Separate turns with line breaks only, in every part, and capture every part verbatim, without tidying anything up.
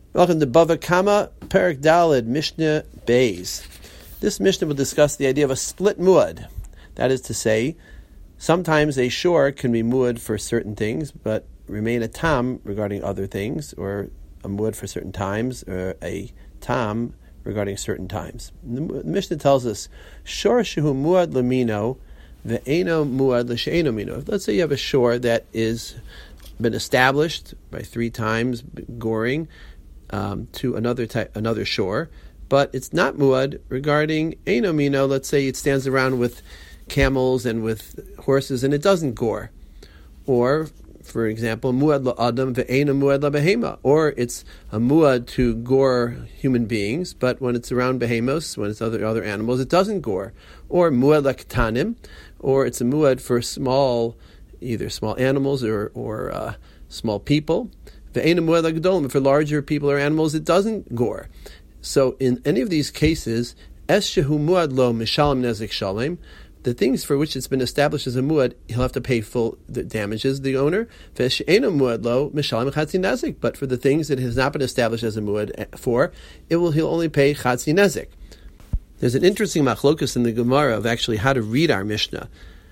Welcome to Bava Kama, Perek Daled, Mishnah Beis. This Mishnah will discuss the idea of a split muad. That is to say, sometimes a shor can be muad for certain things, but remain a tam regarding other things, or a muad for certain times, or a tam regarding certain times. The Mishnah tells us, shor shehu muad lamino, ve'eno muad l'she'eno mino. Let's say you have a shor that is been established by three times goring, Um, to another type, another shore, but it's not muad regarding eino mino. Let's say it stands around with camels and with horses and it doesn't gore. Or, for example, muad la adam ve'eino muad la behema. Or it's a muad to gore human beings, but when it's around behemos, when it's other other animals, it doesn't gore. Or muad la ketanim, or it's a muad for small, either small animals or or uh, small people. For larger people or animals, it doesn't gore. So in any of these cases, es shehu muad lo mishalem nezek shalem, the things for which it's been established as a muad, he'll have to pay full the damages, the owner. Ve'she'eno muad lo mishalem chatzi nezek, but for the things that has not been established as a muad for, it will he'll only pay chatzi nezek. There's an interesting machlokus in the Gemara of actually how to read our Mishnah.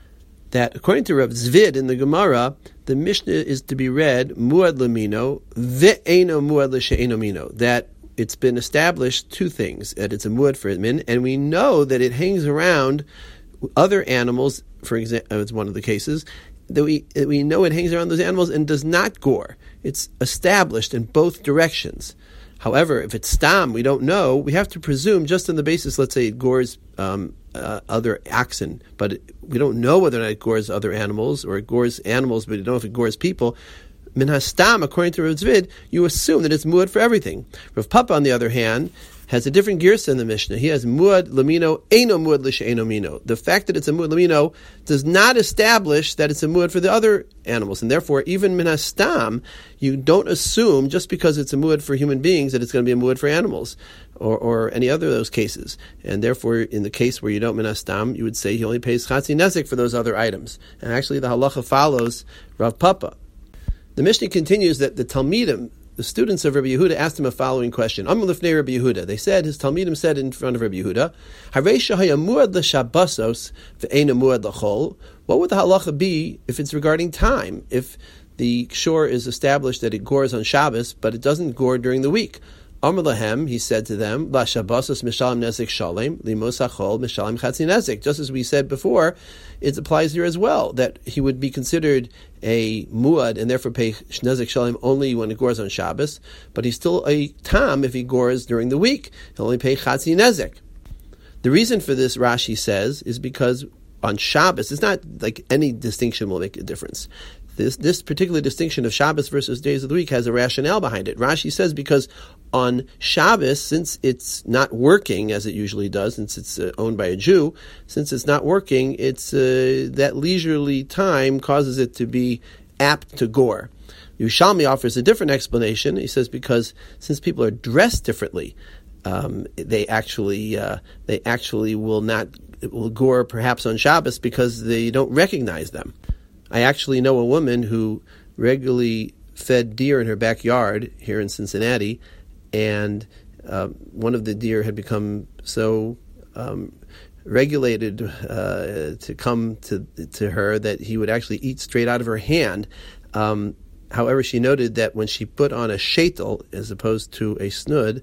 That according to Rav Zvid in the Gemara, the Mishnah is to be read muad lamino ve'eno muad l'she'eno mino. That it's been established two things: that it's a muad for min, and we know that it hangs around other animals. For example, it's one of the cases that we that we know it hangs around those animals and does not gore. It's established in both directions. However, if it's stam, we don't know. We have to presume, just on the basis, let's say it gores um, uh, other oxen, but it, we don't know whether or not it gores other animals, or it gores animals, but we don't know if it gores people. Min hastam, according to Rav Zvid, you assume that it's muad for everything. Rav Papa, on the other hand, has a different girsa in the Mishnah. He has muad lamino, eino muad l'she'eno mino. The fact that it's a muad lamino does not establish that it's a muad for the other animals, and therefore, even min hastam, you don't assume just because it's a muad for human beings that it's going to be a muad for animals, or, or any other of those cases. And therefore, in the case where you don't min hastam, you would say he only pays chatzi nezek for those other items. And actually, the halacha follows Rav Papa. The Mishnah continues that the Talmidim, the students of Rabbi Yehuda, asked him a following question. Amar lifnei Rabbi Yehuda. They said, his Talmidim said in front of Rabbi Yehuda, Harei shehaya muad l'shabbosos ve'eino muad l'chol. What would the halacha be if it's regarding time? If the shore is established that it gores on Shabbos, but it doesn't gore during the week? Amar lahem, he said to them, La shabbosos mishalem nezek shalem, limos hachol mishalem chatzi nezek. Just as we said before, it applies here as well, that he would be considered a muad and therefore pay nezek shalem only when it gores on Shabbos, but he's still a tam if he gores during the week. He'll only pay chatzi nezek. The reason for this, Rashi says, is because on Shabbos, it's not like any distinction will make a difference. This this particular distinction of Shabbos versus days of the week has a rationale behind it. Rashi says because on Shabbos, since it's not working as it usually does, since it's uh, owned by a Jew, since it's not working, it's uh, that leisurely time causes it to be apt to gore. Yerushalmi offers a different explanation. He says because since people are dressed differently, um, they actually uh, they actually will not will gore perhaps on Shabbos because they don't recognize them. I actually know a woman who regularly fed deer in her backyard here in Cincinnati, and uh, one of the deer had become so um, regulated uh, to come to to her that he would actually eat straight out of her hand. Um, however, she noted that when she put on a sheitel as opposed to a snud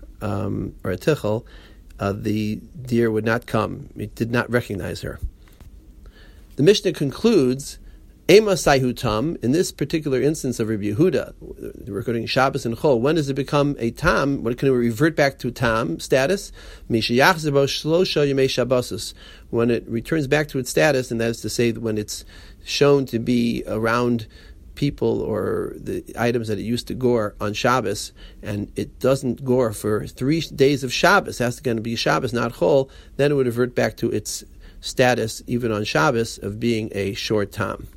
um, or a tichel, uh, the deer would not come. It did not recognize her. The Mishnah concludes, Ema Saihu Tam, in this particular instance of Rabbi Yehuda, regarding Shabbos and Chol, when does it become a Tam? When can it revert back to Tam status? When it returns back to its status, and that is to say when it's shown to be around people or the items that it used to gore on Shabbos, and it doesn't gore for three days of Shabbos, it has to going to be Shabbos, not Chol, then it would revert back to its status, even on Shabbos, of being a short Tam.